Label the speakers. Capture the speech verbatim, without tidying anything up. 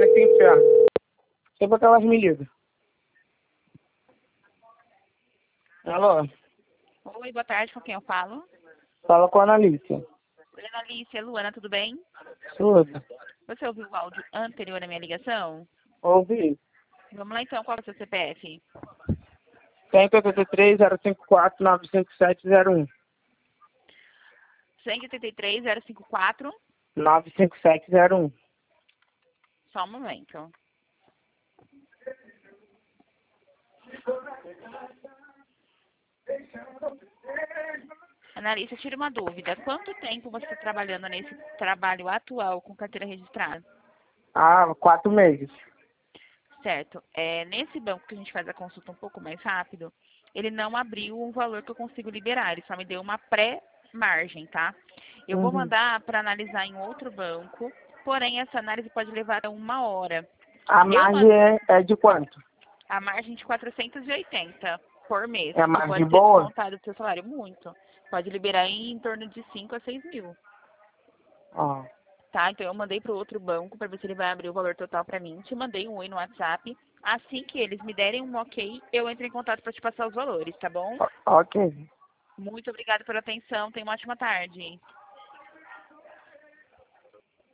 Speaker 1: nesse inferno. Sempre que elas me ligam. Alô?
Speaker 2: Oi, boa tarde, com quem eu falo?
Speaker 1: Fala com a Analícia.
Speaker 2: Oi, Alice, Luana, tudo bem?
Speaker 1: Tudo.
Speaker 2: Você ouviu o áudio anterior à minha ligação?
Speaker 1: Ouvi.
Speaker 2: Vamos lá então, qual é o seu C P F?
Speaker 1: cento e oitenta e três, zero cinco quatro, nove cinco sete zero um.
Speaker 2: cento e oitenta e três, zero cinco quatro.
Speaker 1: nove cinco sete zero um.
Speaker 2: Só um momento. Analista, tira uma dúvida. Quanto tempo você está trabalhando nesse trabalho atual com carteira registrada?
Speaker 1: Ah, quatro meses.
Speaker 2: Certo. É, nesse banco que a gente faz a consulta um pouco mais rápido, ele não abriu um valor que eu consigo liberar. Ele só me deu uma pré-margem, tá? Eu vou
Speaker 1: Uhum.
Speaker 2: mandar para analisar em outro banco, porém essa análise pode levar uma hora.
Speaker 1: A
Speaker 2: Eu
Speaker 1: margem
Speaker 2: mando
Speaker 1: é, é de quanto?
Speaker 2: a margem de quatrocentos e oitenta por mês,
Speaker 1: É a
Speaker 2: que
Speaker 1: margem
Speaker 2: pode ser
Speaker 1: boa?
Speaker 2: descontado do seu salário. Muito. Pode liberar em torno de cinco a seis mil.
Speaker 1: Ó.
Speaker 2: Tá? Então eu mandei para o outro banco para ver se ele vai abrir o valor total para mim. Te mandei um oi no WhatsApp. Assim que eles me derem um ok, eu entro em contato para te passar os valores, tá bom?
Speaker 1: ó- Ok.
Speaker 2: Muito obrigada pela atenção. Tenha uma ótima tarde.